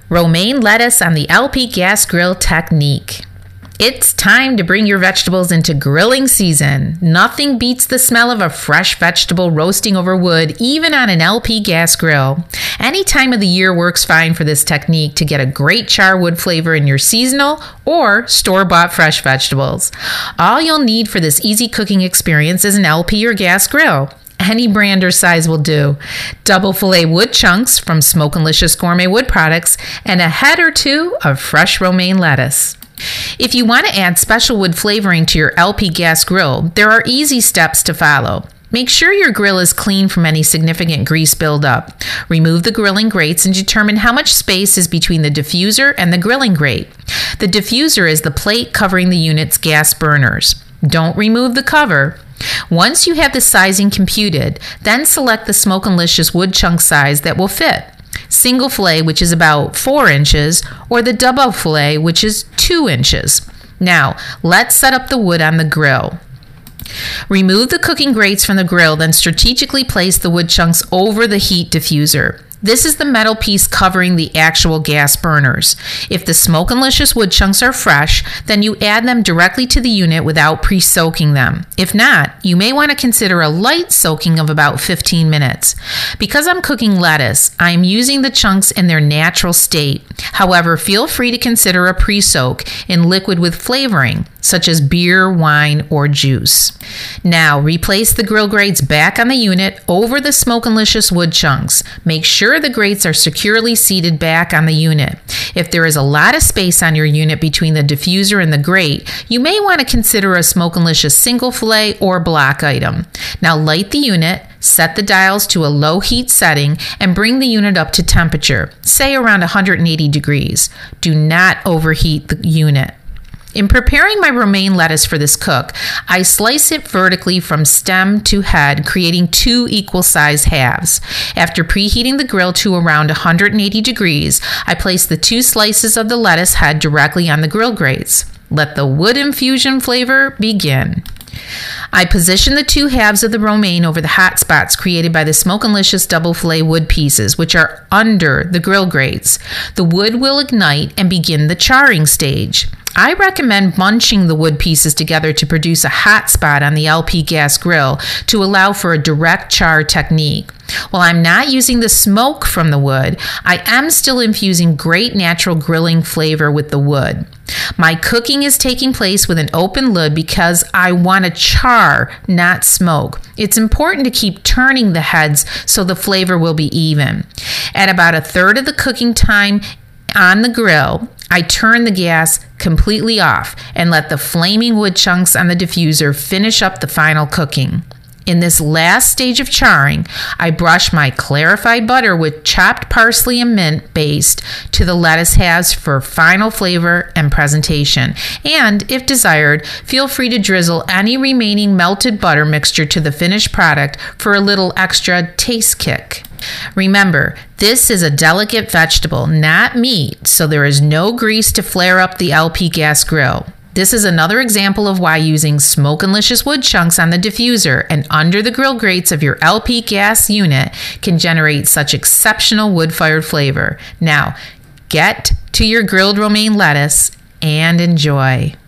Romaine lettuce on the LP gas grill technique. It's time to bring your vegetables into grilling season. Nothing beats the smell of a fresh vegetable roasting over wood, even on an LP gas grill. Any time of the year works fine for this technique to get a great char wood flavor in your seasonal or store-bought fresh vegetables. All you'll need for this easy cooking experience is an LP or gas grill. Any brand or size will do. Double fillet wood chunks from Smokin'Licious Gourmet Wood Products and a head or two of fresh romaine lettuce. If you want to add special wood flavoring to your LP gas grill, there are easy steps to follow. Make sure your grill is clean from any significant grease buildup. Remove the grilling grates and determine how much space is between the diffuser and the grilling grate. The diffuser is the plate covering the unit's gas burners. Don't remove the cover. Once you have the sizing computed, then select the Smokin'Licious wood chunk size that will fit. Single fillet, which is about 4 inches, or the double fillet, which is 2 inches. Now, let's set up the wood on the grill. Remove the cooking grates from the grill, then strategically place the wood chunks over the heat diffuser. This is the metal piece covering the actual gas burners. If the Smokin'Licious wood chunks are fresh, then you add them directly to the unit without pre-soaking them. If not, you may want to consider a light soaking of about 15 minutes. Because I'm cooking lettuce, I am using the chunks in their natural state. However, feel free to consider a pre-soak in liquid with flavoring, such as beer, wine, or juice. Now, replace the grill grates back on the unit over the Smokin'Licious wood chunks. Make sure the grates are securely seated back on the unit. If there is a lot of space on your unit between the diffuser and the grate, you may want to consider a Smokin'Licious single fillet or block item. Now light the unit, set the dials to a low heat setting, and bring the unit up to temperature, say around 180 degrees. Do not overheat the unit. In preparing my romaine lettuce for this cook, I slice it vertically from stem to head, creating 2 equal-sized halves. After preheating the grill to around 180 degrees, I place the 2 slices of the lettuce head directly on the grill grates. Let the wood infusion flavor begin. I position the 2 halves of the romaine over the hot spots created by the Smokin'Licious double fillet wood pieces, which are under the grill grates. The wood will ignite and begin the charring stage. I recommend bunching the wood pieces together to produce a hot spot on the LP gas grill to allow for a direct char technique. While I'm not using the smoke from the wood, I am still infusing great natural grilling flavor with the wood. My cooking is taking place with an open lid because I want to char, not smoke. It's important to keep turning the heads so the flavor will be even. At about 1/3 of the cooking time on the grill, I turn the gas completely off and let the flaming wood chunks on the diffuser finish up the final cooking. In this last stage of charring, I brush my clarified butter with chopped parsley and mint paste to the lettuce halves for final flavor and presentation. And, if desired, feel free to drizzle any remaining melted butter mixture to the finished product for a little extra taste kick. Remember, this is a delicate vegetable, not meat, so there is no grease to flare up the LP gas grill. This is another example of why using Smokin'Licious wood chunks on the diffuser and under the grill grates of your LP gas unit can generate such exceptional wood-fired flavor. Now, get to your grilled romaine lettuce and enjoy.